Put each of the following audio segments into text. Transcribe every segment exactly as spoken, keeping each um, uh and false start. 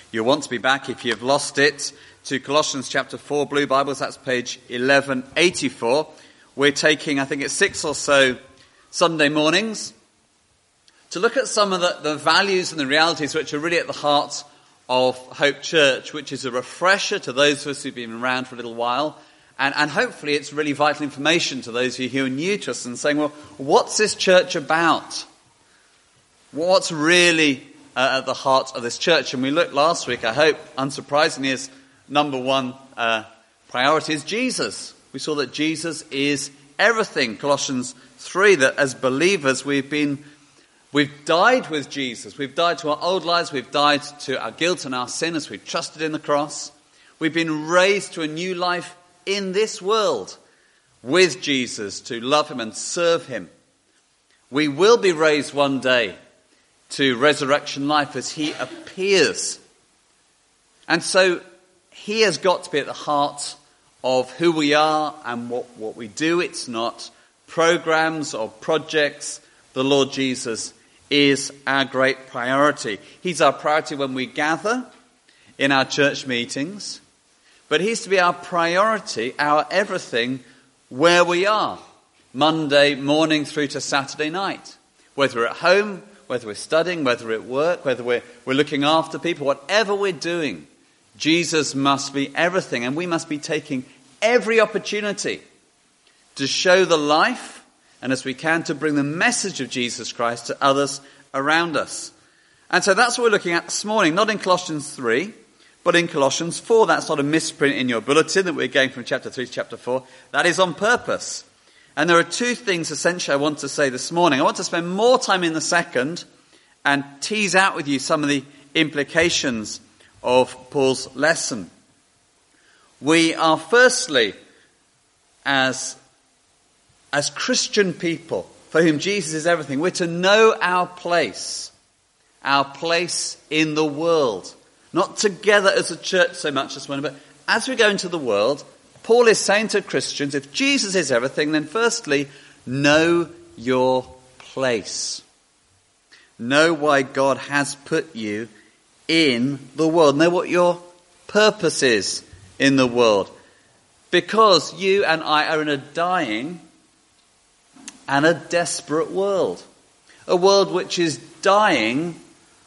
You'll want to be back, if you've lost it, to Colossians chapter four, Blue Bibles. That's page eleven eighty-four. We're taking, I think it's six or so Sunday mornings to look at some of the, the values and the realities which are really at the heart of Hope Church, which is a refresher to those of us who've been around for a little while. And, and hopefully it's really vital information to those of you who are new to us and saying, well, what's this church about? What's really uh, at the heart of this church? And we looked last week, I hope, unsurprisingly, as number one uh, priority is Jesus. We saw that Jesus is everything. Colossians three, that as believers we've been, we've died with Jesus. We've died to our old lives. We've died to our guilt and our sin as we've trusted in the cross. We've been raised to a new life in this world with Jesus, to love him and serve him. We will be raised one day to resurrection life as he appears. And so he has got to be at the heart of who we are and what, what we do. It's not programs or projects. The Lord Jesus is our great priority. He's our priority when we gather in our church meetings. But he's to be our priority, our everything, where we are. Monday morning through to Saturday night. Whether we're at home, whether we're studying, whether we're at work, whether we're, we're looking after people, whatever we're doing, Jesus must be everything. And we must be taking every opportunity to show the life, and as we can, to bring the message of Jesus Christ to others around us. And so that's what we're looking at this morning, not in Colossians three, but in Colossians four. That's not a misprint in your bulletin that we're going from chapter three to chapter four. That is on purpose. And there are two things essentially I want to say this morning. I want to spend more time in the second and tease out with you some of the implications of Paul's lesson. We are firstly, as, as Christian people, for whom Jesus is everything, we're to know our place, our place in the world. Not together as a church so much this morning, but as we go into the world, Paul is saying to Christians, if Jesus is everything, then firstly, know your place. Know why God has put you in the world. Know what your purpose is in the world. Because you and I are in a dying and a desperate world. A world which is dying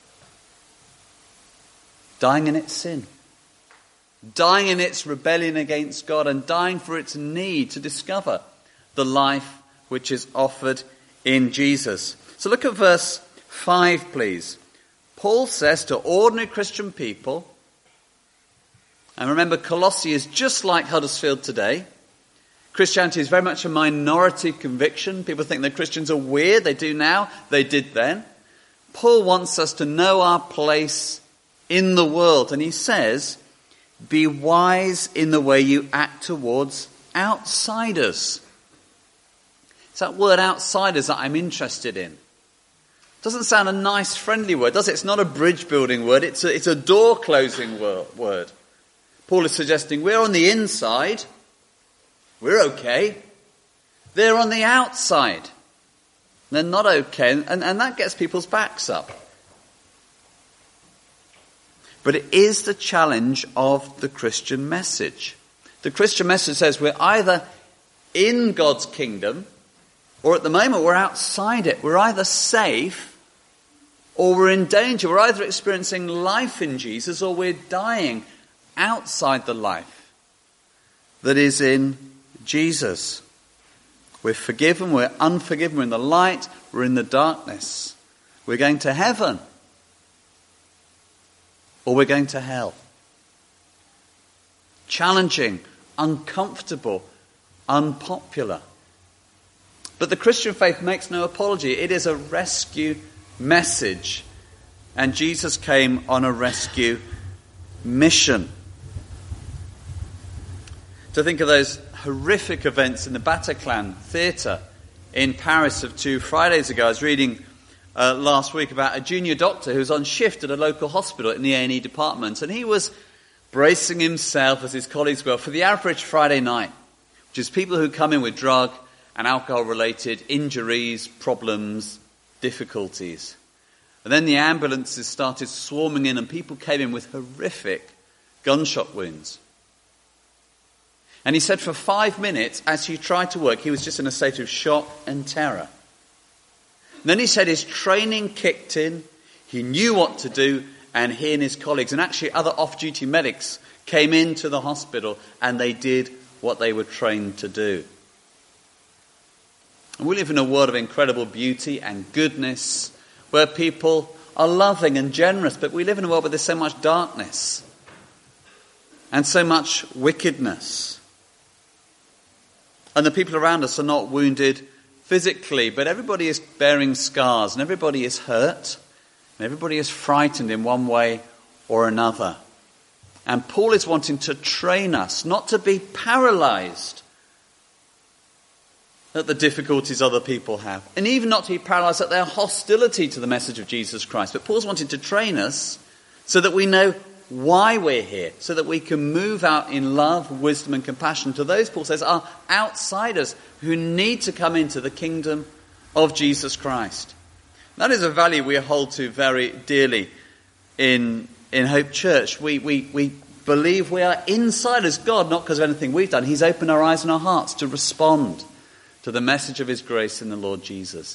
Dying in its sin. Dying in its rebellion against God, and dying for its need to discover the life which is offered in Jesus. So look at verse five, please. Paul says to ordinary Christian people, and remember Colossae is just like Huddersfield today. Christianity is very much a minority conviction. People think that Christians are weird. They do now. They did then. Paul wants us to know our place in the world. And he says, be wise in the way you act towards outsiders. It's that word outsiders that I'm interested in. Doesn't sound a nice, friendly word, does it? It's not a bridge building word. It's a, it's a door closing word. Paul is suggesting we're on the inside. We're okay. They're on the outside. They're not okay. And, and that gets people's backs up. But it is the challenge of the Christian message. The Christian message says we're either in God's kingdom, or at the moment we're outside it. We're either safe or we're in danger. We're either experiencing life in Jesus or we're dying outside the life that is in Jesus. We're forgiven, we're unforgiven, we're in the light, we're in the darkness. We're going to heaven. Or we're going to hell. Challenging, uncomfortable, unpopular. But the Christian faith makes no apology. It is a rescue message. And Jesus came on a rescue mission. To think of those horrific events in the Bataclan Theatre in Paris of two Fridays ago. I was reading Uh, last week about a junior doctor who was on shift at a local hospital in the A and E department, and he was bracing himself, as his colleagues were, for the average Friday night, which is people who come in with drug and alcohol-related injuries, problems, difficulties. And then the ambulances started swarming in and people came in with horrific gunshot wounds. And he said for five minutes, as he tried to work, he was just in a state of shock and terror. And then he said his training kicked in, he knew what to do, and he and his colleagues, and actually other off-duty medics, came into the hospital and they did what they were trained to do. And we live in a world of incredible beauty and goodness, where people are loving and generous, but we live in a world where there's so much darkness and so much wickedness. And the people around us are not wounded physically, but everybody is bearing scars, and everybody is hurt, and everybody is frightened in one way or another. And Paul is wanting to train us not to be paralyzed at the difficulties other people have, and even not to be paralyzed at their hostility to the message of Jesus Christ. But Paul's wanting to train us so that we know why we're here, so that we can move out in love, wisdom and compassion to those, Paul says, are outsiders who need to come into the kingdom of Jesus Christ. That is a value we hold to very dearly in, in Hope Church. We, we, we believe we are insiders. God, not because of anything we've done. He's opened our eyes and our hearts to respond to the message of his grace in the Lord Jesus.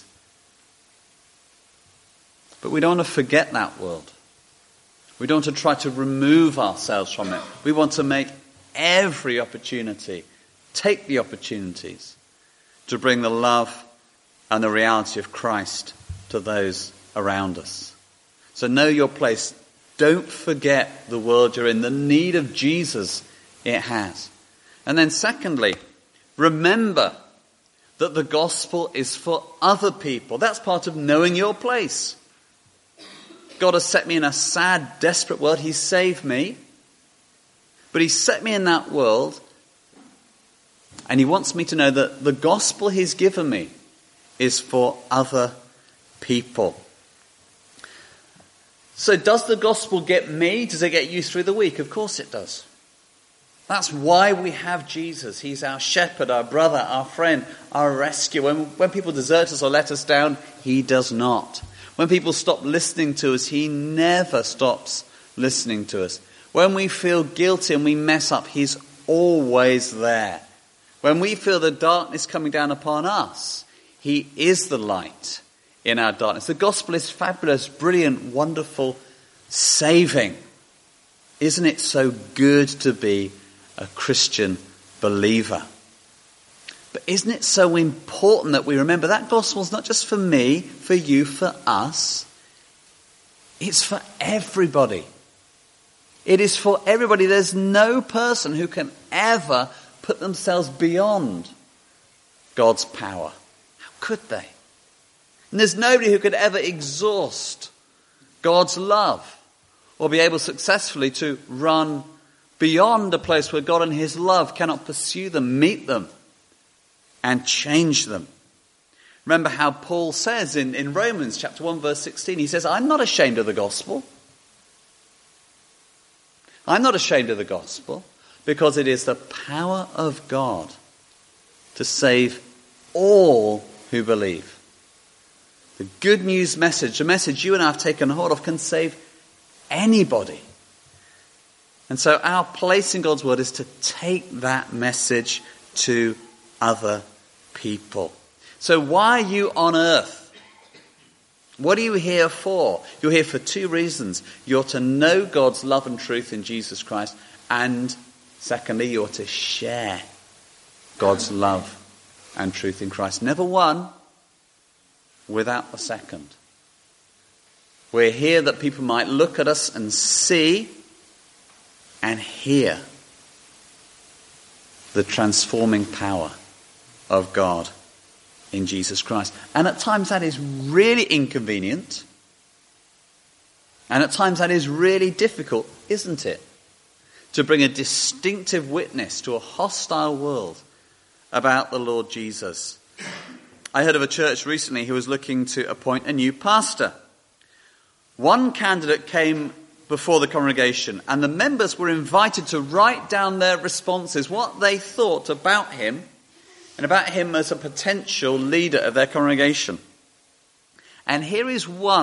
But we don't want to forget that world. We don't want to try to remove ourselves from it. We want to make every opportunity, take the opportunities to bring the love and the reality of Christ to those around us. So know your place. Don't forget the world you're in, the need of Jesus it has. And then secondly, remember that the gospel is for other people. That's part of knowing your place. God has set me in a sad, desperate world. He saved me. But he set me in that world. And he wants me to know that the gospel he's given me is for other people. So does the gospel get me? Does it get you through the week? Of course it does. That's why we have Jesus. He's our shepherd, our brother, our friend, our rescuer. When, when people desert us or let us down, he does not. When people stop listening to us, he never stops listening to us. When we feel guilty and we mess up, he's always there. When we feel the darkness coming down upon us, he is the light in our darkness. The gospel is fabulous, brilliant, wonderful, saving. Isn't it so good to be a Christian believer? But isn't it so important that we remember that gospel is not just for me, for you, for us. It's for everybody. It is for everybody. There's no person who can ever put themselves beyond God's power. How could they? And there's nobody who could ever exhaust God's love or be able successfully to run beyond a place where God and his love cannot pursue them, meet them, and change them. Remember how Paul says in, in Romans chapter one verse sixteen, he says, I'm not ashamed of the gospel. I'm not ashamed of the gospel because it is the power of God to save all who believe. The good news message, the message you and I have taken hold of, can save anybody. And so our place in God's word is to take that message to other people. So why are you on earth? What are you here for? You're here for two reasons. You're to know God's love and truth in Jesus Christ, and secondly, you're to share God's love and truth in Christ. Never one without the second. We're here that people might look at us and see and hear the transforming power of God in Jesus Christ. And at times that is really inconvenient. And at times that is really difficult, isn't it? To bring a distinctive witness to a hostile world about the Lord Jesus. I heard of a church recently who was looking to appoint a new pastor. One candidate came before the congregation, and the members were invited to write down their responses, what they thought about him, and about him as a potential leader of their congregation. And here is one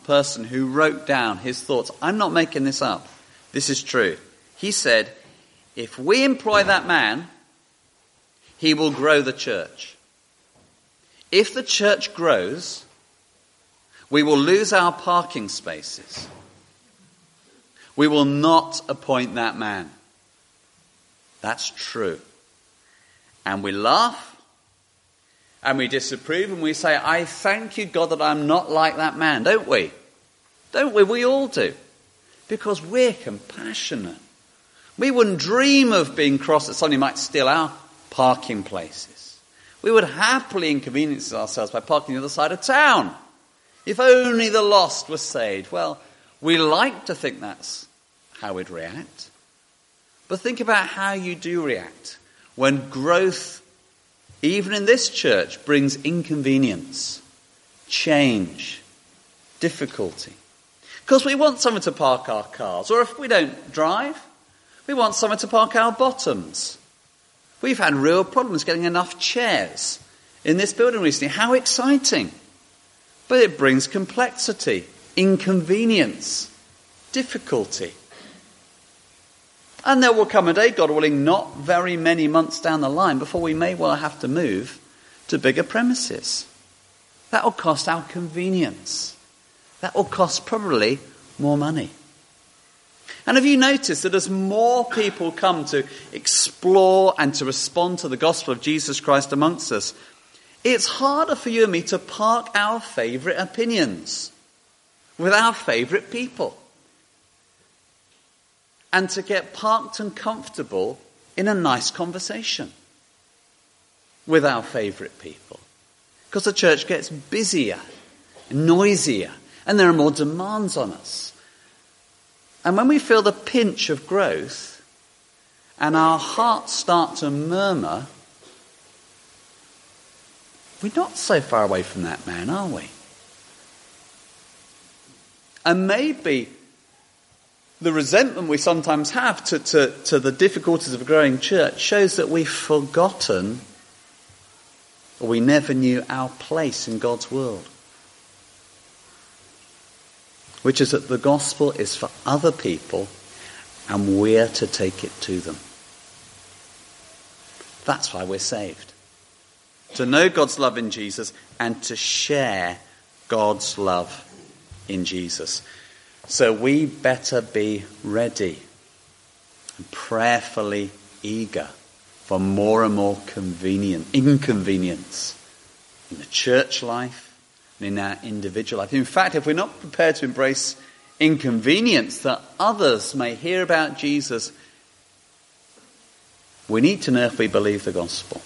person who wrote down his thoughts. I'm not making this up. This is true. He said, if we employ that man, he will grow the church. If the church grows, we will lose our parking spaces. We will not appoint that man. That's true. And we laugh, and we disapprove, and we say, I thank you, God, that I'm not like that man, don't we? Don't we? We all do. Because we're compassionate. We wouldn't dream of being cross that somebody might steal our parking places. We would happily inconvenience ourselves by parking on the other side of town. If only the lost were saved. Well, we like to think that's how we'd react. But think about how you do react when growth, even in this church, brings inconvenience, change, difficulty. Because we want someone to park our cars, or if we don't drive, we want someone to park our bottoms. We've had real problems getting enough chairs in this building recently. How exciting! But it brings complexity, inconvenience, difficulty. And there will come a day, God willing, not very many months down the line, before we may well have to move to bigger premises. That will cost our convenience. That will cost probably more money. And have you noticed that as more people come to explore and to respond to the gospel of Jesus Christ amongst us, it's harder for you and me to park our favourite opinions with our favourite people. And to get parked and comfortable in a nice conversation with our favourite people. Because the church gets busier, noisier, and there are more demands on us. And when we feel the pinch of growth and our hearts start to murmur, we're not so far away from that man, are we? And maybe the resentment we sometimes have to, to, to the difficulties of a growing church shows that we've forgotten, or we never knew our place in God's world. Which is that the gospel is for other people and we're to take it to them. That's why we're saved. To know God's love in Jesus and to share God's love in Jesus. So we better be ready and prayerfully eager for more and more convenient, inconvenience in the church life and in our individual life. In fact, if we're not prepared to embrace inconvenience that others may hear about Jesus, we need to know if we believe the gospel.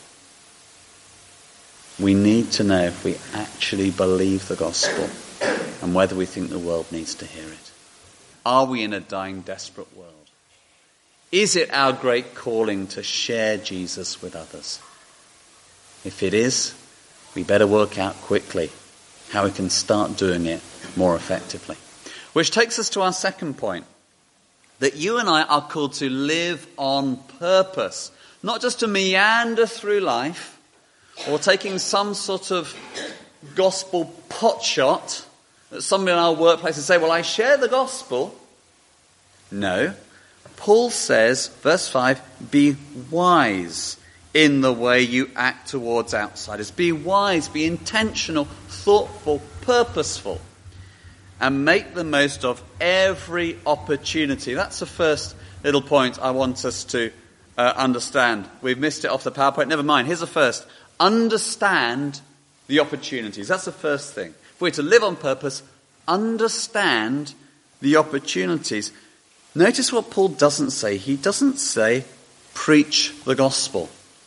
We need to know if we actually believe the gospel and whether we think the world needs to hear it. Are we in a dying, desperate world? Is it our great calling to share Jesus with others? If it is, we better work out quickly how we can start doing it more effectively. Which takes us to our second point, that you and I are called to live on purpose, not just to meander through life or taking some sort of gospel potshot that somebody in our workplace would say, well, I share the gospel. No. Paul says, verse five, be wise in the way you act towards outsiders. Be wise, be intentional, thoughtful, purposeful, and make the most of every opportunity. That's the first little point I want us to uh, understand. We've missed it off the PowerPoint. Never mind. Here's the first. Understand the opportunities. That's the first thing. If we're to live on purpose, understand the opportunities. Notice what Paul doesn't say. He doesn't say, preach the gospel.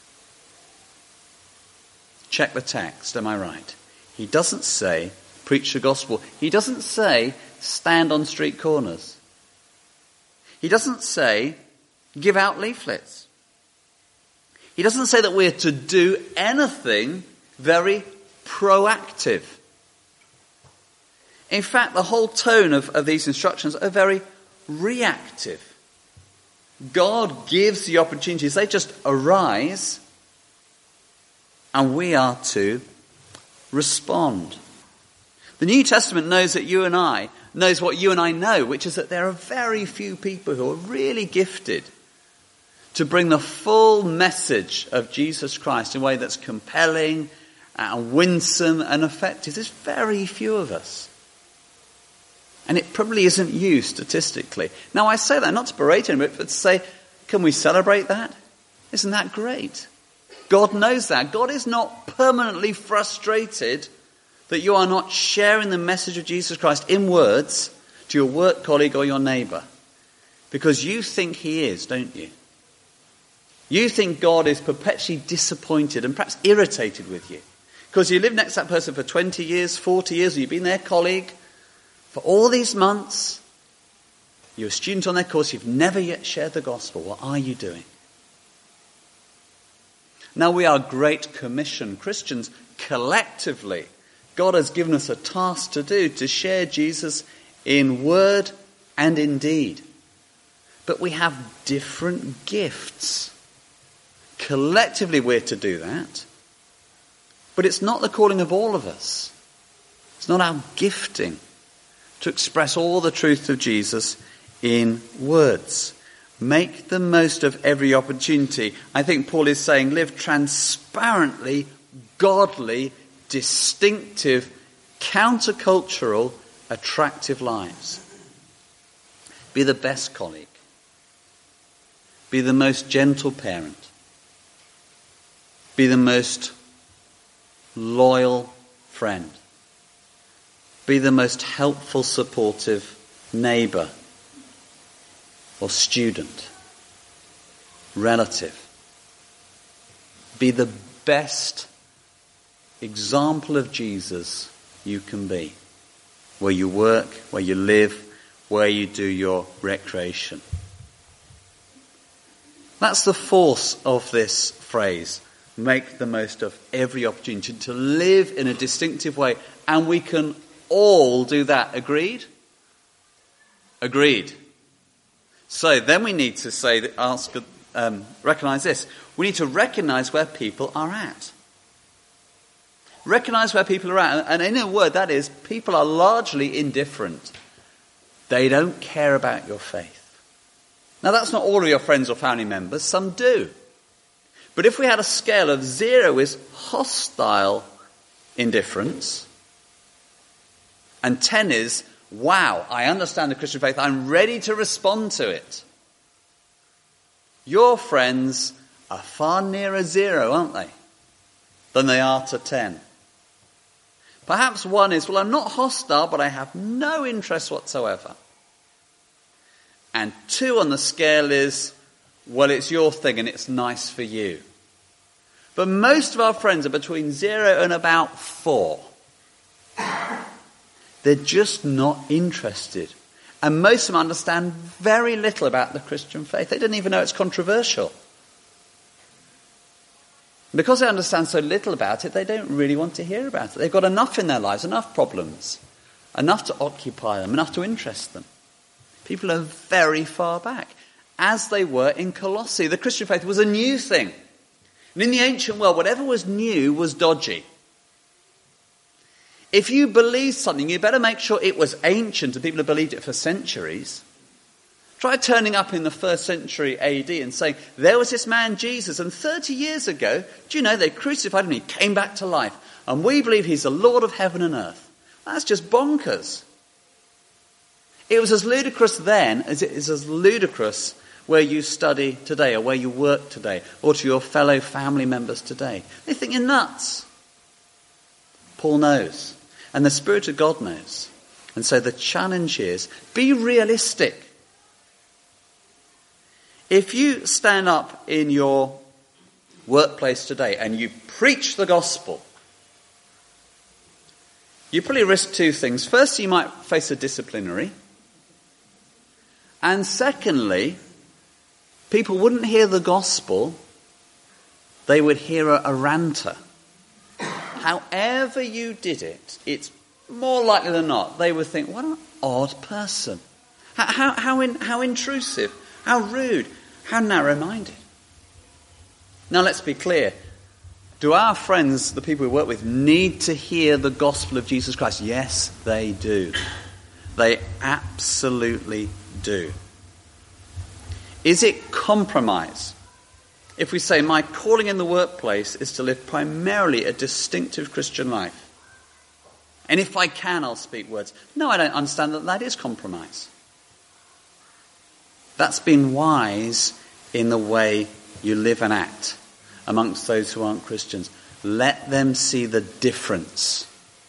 Check the text, am I right? He doesn't say, preach the gospel. He doesn't say, stand on street corners. He doesn't say, give out leaflets. He doesn't say that we're to do anything very proactive. In fact, the whole tone of, of these instructions are very reactive. God gives the opportunities. They just arise, and we are to respond. The New Testament knows that you and I, knows what you and I know, which is that there are very few people who are really gifted to bring the full message of Jesus Christ in a way that's compelling and winsome and effective. There's very few of us. And it probably isn't you statistically. Now I say that not to berate him, but to say, can we celebrate that? Isn't that great? God knows that. God is not permanently frustrated that you are not sharing the message of Jesus Christ in words to your work colleague or your neighbour. Because you think he is, don't you? You think God is perpetually disappointed and perhaps irritated with you. Because you live next to that person for twenty years, forty years, or you've been their colleague for all these months. You're a student on their course, you've never yet shared the gospel. What are you doing? Now we are Great Commission Christians collectively. God has given us a task to do, to share Jesus in word and in deed. But we have different gifts. Collectively we're to do that. But it's not the calling of all of us. It's not our gifting to express all the truth of Jesus in words. Make the most of every opportunity. I think Paul is saying live transparently, godly, distinctive, countercultural, attractive lives. Be the best colleague. Be the most gentle parent. Be the most loyal friend. Be the most helpful, supportive neighbour or student, relative. Be the best example of Jesus you can be, where you work, where you live, where you do your recreation. That's the force of this phrase. Make the most of every opportunity to live in a distinctive way. And we can all do that. Agreed? Agreed. So then we need to say, that, ask, um, recognize this. We need to recognize where people are at. Recognize where people are at. And in a word, that is, people are largely indifferent. They don't care about your faith. Now that's not all of your friends or family members. Some do. But if we had a scale of zero is hostile indifference, and ten is, wow, I understand the Christian faith, I'm ready to respond to it. Your friends are far nearer zero, aren't they, than they are to ten. Perhaps one is, well, I'm not hostile, but I have no interest whatsoever. And two on the scale is, well, it's your thing and it's nice for you. But most of our friends are between zero and about four. They're just not interested. And most of them understand very little about the Christian faith. They don't even know it's controversial. Because they understand so little about it, they don't really want to hear about it. They've got enough in their lives, enough problems, enough to occupy them, enough to interest them. People are very far back, as they were in Colossae. The Christian faith was a new thing. And in the ancient world, whatever was new was dodgy. If you believed something, you better make sure it was ancient and people had believed it for centuries. Try turning up in the first century A D and saying, there was this man Jesus, and thirty years ago, do you know, they crucified him and he came back to life. And we believe he's the Lord of heaven and earth. That's just bonkers. It was as ludicrous then as it is as ludicrous where you study today or where you work today or to your fellow family members today. They think you're nuts. Paul knows. And the Spirit of God knows. And so the challenge is, be realistic. If you stand up in your workplace today and you preach the gospel, you probably risk two things. First, you might face a disciplinary. And secondly, people wouldn't hear the gospel, they would hear a, a ranter. However you did it, it's more likely than not, they would think, what an odd person. How, how, how, in, how intrusive, how rude, how narrow-minded. Now let's be clear. Do our friends, the people we work with, need to hear the gospel of Jesus Christ? Yes, they do. They absolutely do. Is it compromise if we say my calling in the workplace is to live primarily a distinctive Christian life? And if I can, I'll speak words. No, I don't understand that that is compromise. That's being wise in the way you live and act amongst those who aren't Christians. Let them see the difference.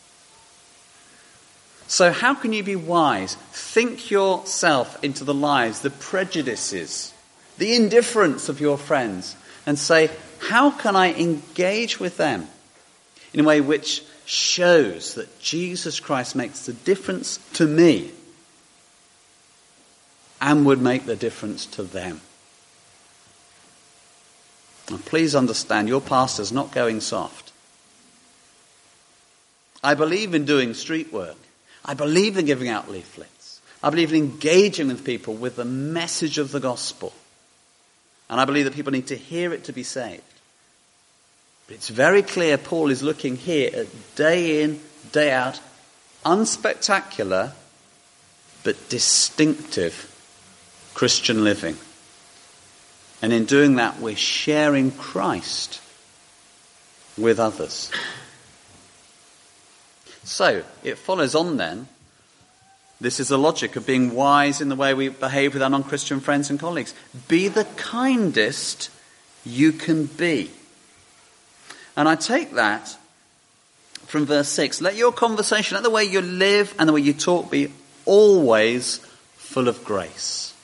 So how can you be wise? Think yourself into the lives, the prejudices, the indifference of your friends, and say, how can I engage with them in a way which shows that Jesus Christ makes the difference to me and would make the difference to them? Now, please understand, your pastor's not going soft. I believe in doing street work. I believe in giving out leaflets. I believe in engaging with people with the message of the gospel. And I believe that people need to hear it to be saved. But it's very clear Paul is looking here at day in, day out, unspectacular, but distinctive Christian living. And in doing that, we're sharing Christ with others. So, it follows on then, this is the logic of being wise in the way we behave with our non-Christian friends and colleagues. Be the kindest you can be. And I take that from verse six. Let your conversation, let the way you live and the way you talk be always full of grace.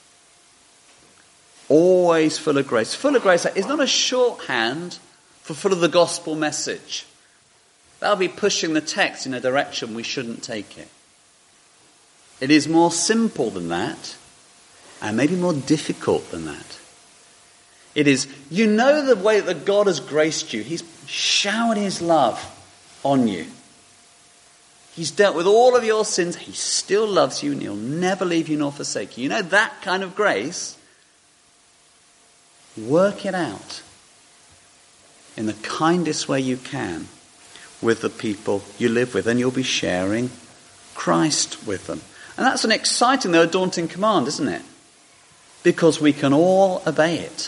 Always full of grace. Full of grace is not a shorthand for full of the gospel message. That'll be pushing the text in a direction we shouldn't take it. It is more simple than that, and maybe more difficult than that. It is, you know the way that God has graced you. He's showered his love on you. He's dealt with all of your sins. He still loves you, and he'll never leave you nor forsake you. You know that kind of grace? Work it out in the kindest way you can with the people you live with, and you'll be sharing Christ with them. And that's an exciting, though a daunting command, isn't it? Because we can all obey it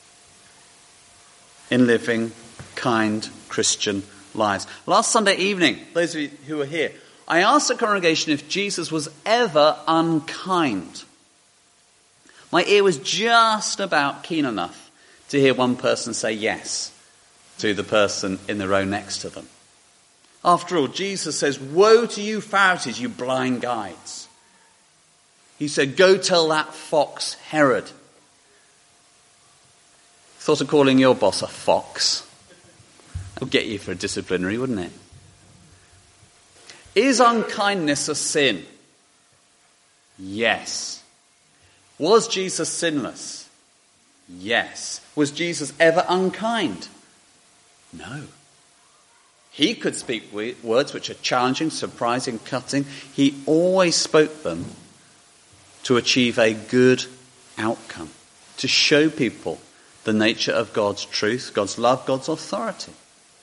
in living kind Christian lives. Last Sunday evening, those of you who were here, I asked the congregation if Jesus was ever unkind. My ear was just about keen enough to hear one person say yes to the person in the row next to them. After all, Jesus says, "Woe to you Pharisees, you blind guides." He said, "Go tell that fox Herod." Thought of calling your boss a fox. That'll get you for a disciplinary, wouldn't it? Is unkindness a sin? Yes. Was Jesus sinless? Yes. Was Jesus ever unkind? No. He could speak words which are challenging, surprising, cutting. He always spoke them to achieve a good outcome, to show people the nature of God's truth, God's love, God's authority.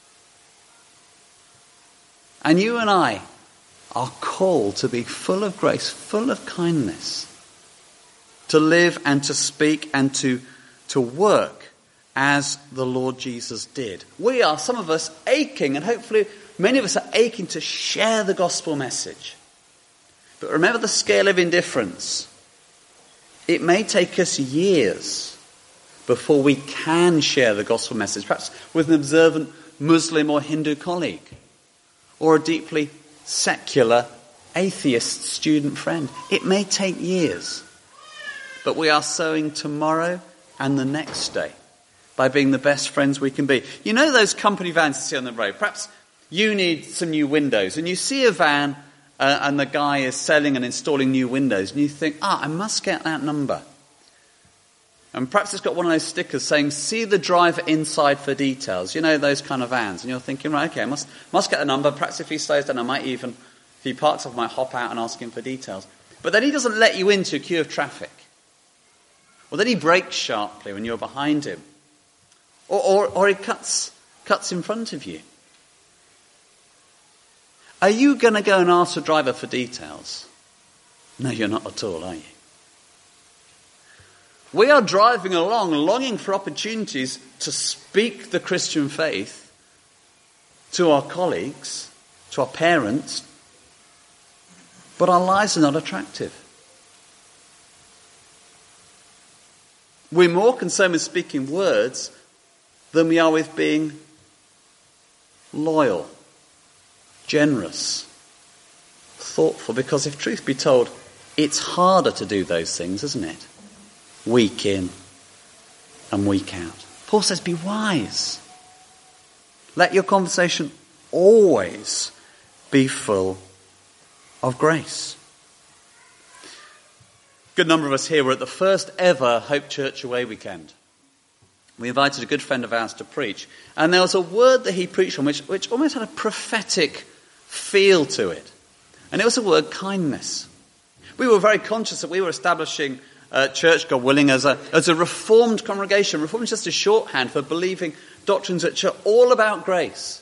And you and I are called to be full of grace, full of kindness, to live and to speak and to, to work as the Lord Jesus did. We are, some of us, aching, and hopefully many of us are aching to share the gospel message. But remember the scale of indifference. It may take us years before we can share the gospel message, perhaps with an observant Muslim or Hindu colleague, or a deeply secular atheist student friend. It may take years, but we are sowing tomorrow and the next day by being the best friends we can be. You know those company vans you see on the road? Perhaps you need some new windows, and you see a van uh, and the guy is selling and installing new windows, and you think, ah, I must get that number. And perhaps it's got one of those stickers saying, "See the driver inside for details." You know, those kind of vans. And you're thinking, right, okay, I must, must get the number. Perhaps if he slows down, I might even, if he parks off, I might hop out and ask him for details. But then he doesn't let you into a queue of traffic. Or then he brakes sharply when you're behind him. Or, or, or he cuts, cuts in front of you. Are you going to go and ask the driver for details? No, you're not at all, are you? We are driving along, longing for opportunities to speak the Christian faith to our colleagues, to our parents, but our lives are not attractive. We're more concerned with speaking words than we are with being loyal, generous, thoughtful, because if truth be told, it's harder to do those things, isn't it? Week in and week out. Paul says, be wise. Let your conversation always be full of grace. A good number of us here were at the first ever Hope Church Away weekend. We invited a good friend of ours to preach, and there was a word that he preached on which, which almost had a prophetic feel to it. And it was the word kindness. We were very conscious that we were establishing uh, church, God willing, as a, as a reformed congregation. Reformed is just a shorthand for believing doctrines which are all about grace.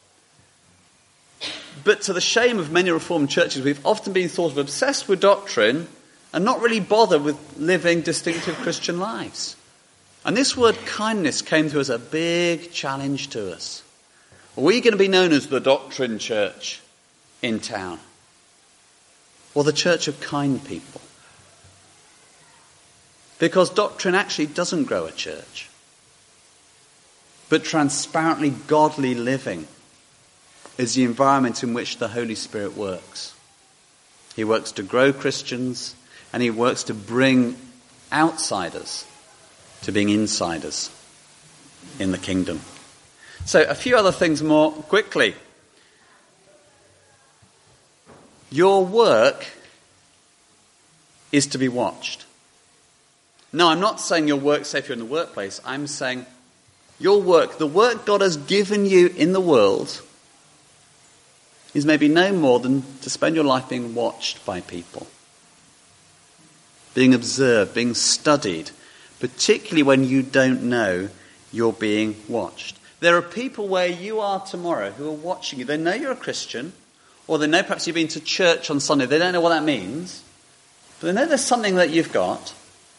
But to the shame of many reformed churches, we've often been thought of obsessed with doctrine and not really bothered with living distinctive Christian lives. And this word kindness came to us as a big challenge to us. Are we going to be known as the doctrine church in town? Or the church of kind people? Because doctrine actually doesn't grow a church. But transparently godly living is the environment in which the Holy Spirit works. He works to grow Christians, and he works to bring outsiders to being insiders in the kingdom. So a few other things more quickly. Your work is to be watched. No, I'm not saying your work, say if you're in the workplace, I'm saying your work, the work God has given you in the world, is maybe no more than to spend your life being watched by people. Being observed, being studied, particularly when you don't know you're being watched. There are people where you are tomorrow who are watching you. They know you're a Christian, or they know perhaps you've been to church on Sunday. They don't know what that means, but they know there's something that you've got.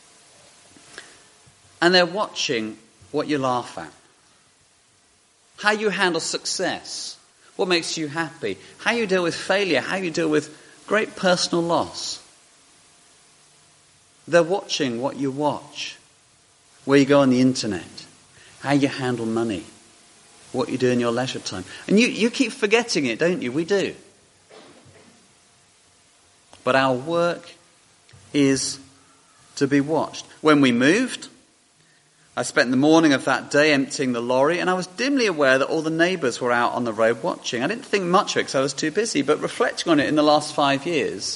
And they're watching what you laugh at, how you handle success, what makes you happy, how you deal with failure, how you deal with great personal loss. They're watching what you watch, where you go on the internet, how you handle money, what you do in your leisure time. And you, you keep forgetting it, don't you? We do. But our work is to be watched. When we moved, I spent the morning of that day emptying the lorry, and I was dimly aware that all the neighbours were out on the road watching. I didn't think much of it because I was too busy, but reflecting on it in the last five years,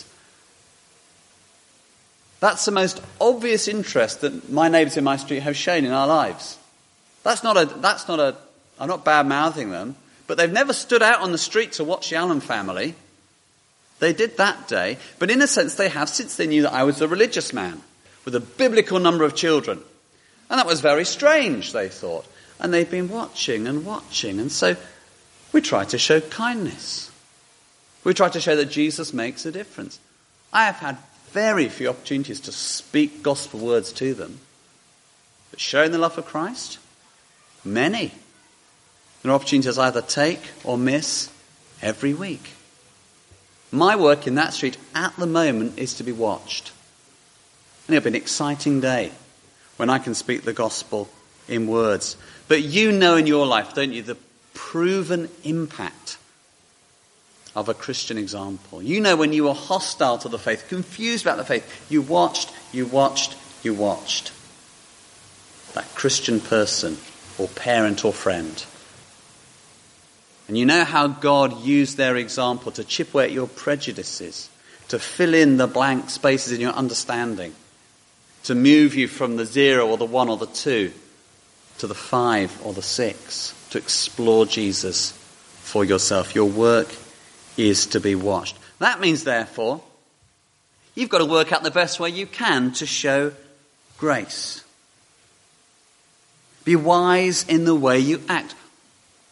that's the most obvious interest that my neighbours in my street have shown in our lives. That's not a, that's not a, I'm not bad-mouthing them, but they've never stood out on the street to watch the Allen family. They did that day, but in a sense they have since they knew that I was a religious man with a biblical number of children. And that was very strange, they thought. And they've been watching and watching. And so we try to show kindness. We try to show that Jesus makes a difference. I have had very few opportunities to speak gospel words to them. But showing the love of Christ? Many. There are opportunities I either take or miss every week. My work in that street at the moment is to be watched. And it'll be an exciting day when I can speak the gospel in words. But you know in your life, don't you, the proven impact of a Christian example. You know when you were hostile to the faith, confused about the faith, you watched, you watched, you watched that Christian person or parent or friend. And you know how God used their example to chip away at your prejudices, to fill in the blank spaces in your understanding, to move you from the zero or the one or the two to the five or the six, to explore Jesus for yourself. Your work is to be watched. That means, therefore, you've got to work out the best way you can to show grace. Be wise in the way you act.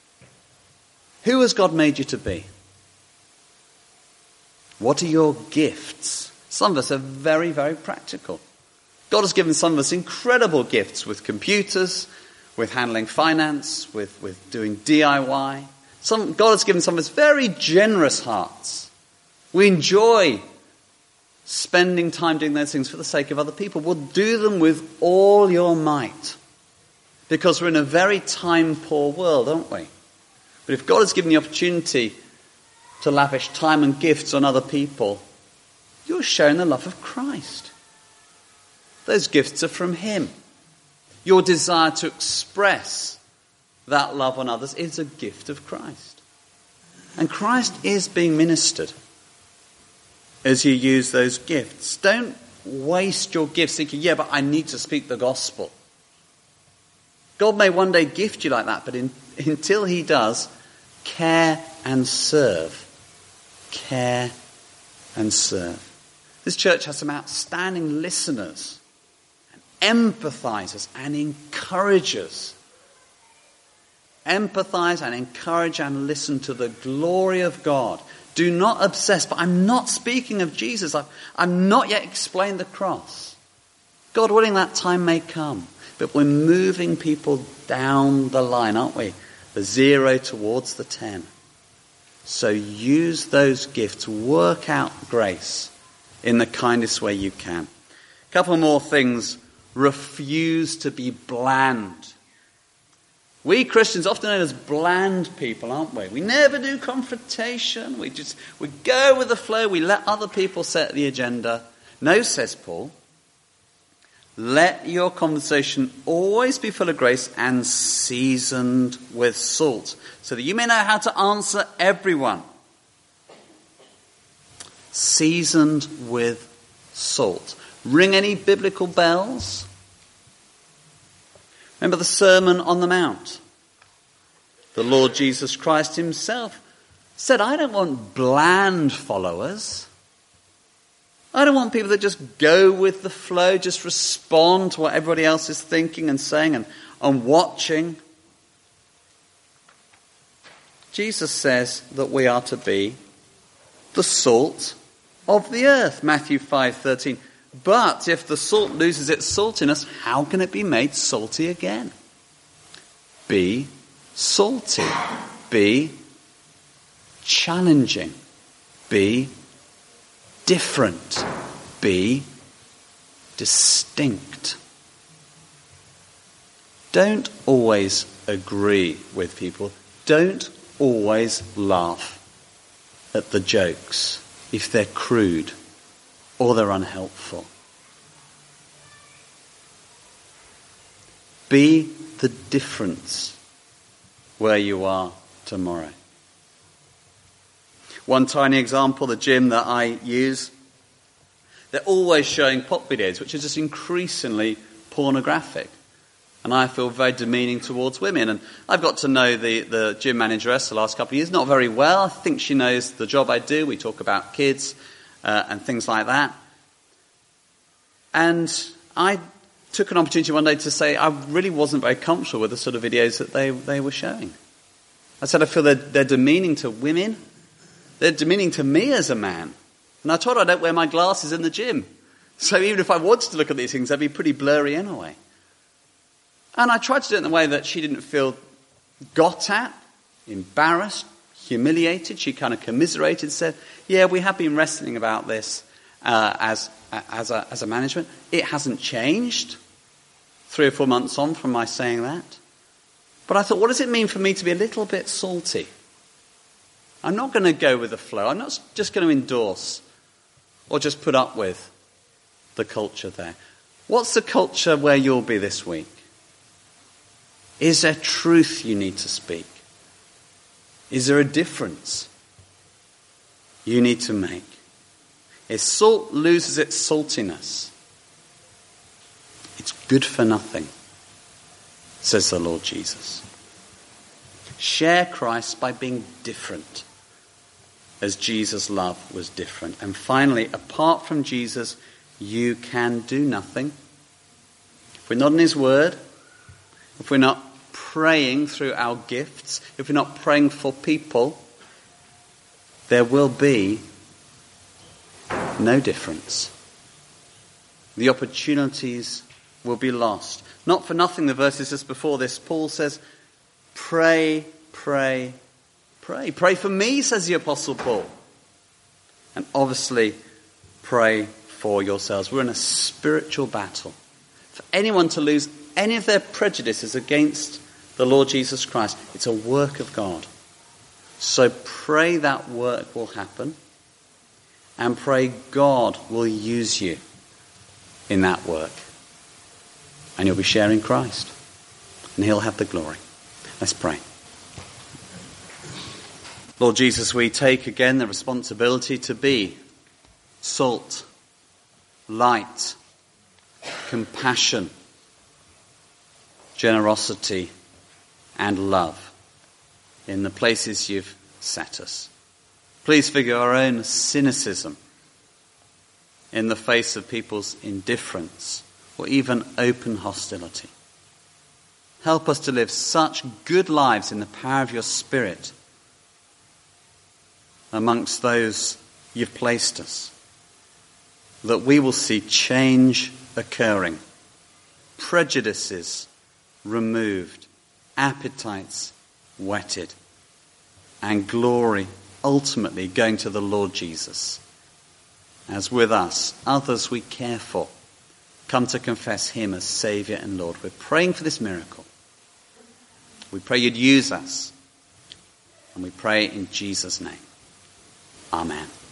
Who has God made you to be? What are your gifts? Some of us are very, very practical. God has given some of us incredible gifts with computers, with handling finance, with, with doing D I Y. Some, God has given some of us very generous hearts. We enjoy spending time doing those things for the sake of other people. Well, do them with all your might. Because we're in a very time-poor world, aren't we? But if God has given the opportunity to lavish time and gifts on other people, you're showing the love of Christ. Those gifts are from him. Your desire to express that love on others is a gift of Christ. And Christ is being ministered as you use those gifts. Don't waste your gifts thinking, yeah, but I need to speak the gospel. God may one day gift you like that, but in, until he does, care and serve. Care and serve. This church has some outstanding listeners and empathizers and encouragers. Empathize and encourage and listen to the glory of God. Do not obsess, but I'm not speaking of Jesus. I've, I've not yet explained the cross. God willing, that time may come. But we're moving people down the line, aren't we? The zero towards the ten. So use those gifts. Work out grace in the kindest way you can. A couple more things. Refuse to be bland. We Christians are often known as bland people, aren't we? We never do confrontation. We just we go with the flow. We let other people set the agenda. No, says Paul. Let your conversation always be full of grace and seasoned with salt, so that you may know how to answer everyone. Seasoned with salt. Ring any biblical bells? Remember the Sermon on the Mount. The Lord Jesus Christ himself said, I don't want bland followers. I don't want people that just go with the flow, just respond to what everybody else is thinking and saying and, and watching. Jesus says that we are to be the salt of the earth. Matthew five thirteen. But if the salt loses its saltiness, how can it be made salty again? Be salty. Be challenging. Be different. Be distinct. Don't always agree with people. Don't always laugh at the jokes if they're crude or they're unhelpful. Be the difference where you are tomorrow. One tiny example, the gym that I use, they're always showing pop videos, which are just increasingly pornographic. And I feel very demeaning towards women. And I've got to know the, the gym manageress the last couple of years, not very well. I think she knows the job I do. We talk about kids uh, and things like that. And I took an opportunity one day to say I really wasn't very comfortable with the sort of videos that they, they were showing. I said I feel they're, they're demeaning to women. They're demeaning to me as a man. And I told her I don't wear my glasses in the gym. So even if I wanted to look at these things, they'd be pretty blurry anyway. And I tried to do it in a way that she didn't feel got at, embarrassed, humiliated. She kind of commiserated, said, yeah, we have been wrestling about this uh, as, as, a, as a management. It hasn't changed three or four months on from my saying that. But I thought, what does it mean for me to be a little bit salty? I'm not going to go with the flow. I'm not just going to endorse or just put up with the culture there. What's the culture where you'll be this week? Is there truth you need to speak? Is there a difference you need to make? If salt loses its saltiness, it's good for nothing, says the Lord Jesus. Share Christ by being different, as Jesus' love was different. And finally, apart from Jesus, you can do nothing. If we're not in his word, if we're not praying through our gifts, if we're not praying for people, there will be no difference. The opportunities will be lost. Not for nothing, the verses just before this, Paul says, pray, pray, pray. Pray for me, says the Apostle Paul. And obviously, pray for yourselves. We're in a spiritual battle. For anyone to lose any of their prejudices against the Lord Jesus Christ, it's a work of God. So pray that work will happen, and pray God will use you in that work. And you'll be sharing Christ, and he'll have the glory. Let's pray. Lord Jesus, we take again the responsibility to be salt, light, compassion, generosity, and love in the places you've set us. Please forgive our own cynicism in the face of people's indifference or even open hostility. Help us to live such good lives in the power of your Spirit amongst those you've placed us, that we will see change occurring, prejudices removed, appetites whetted, and glory ultimately going to the Lord Jesus. As with us, others we care for come to confess him as Saviour and Lord. We're praying for this miracle. We pray you'd use us. And we pray in Jesus' name. Amen.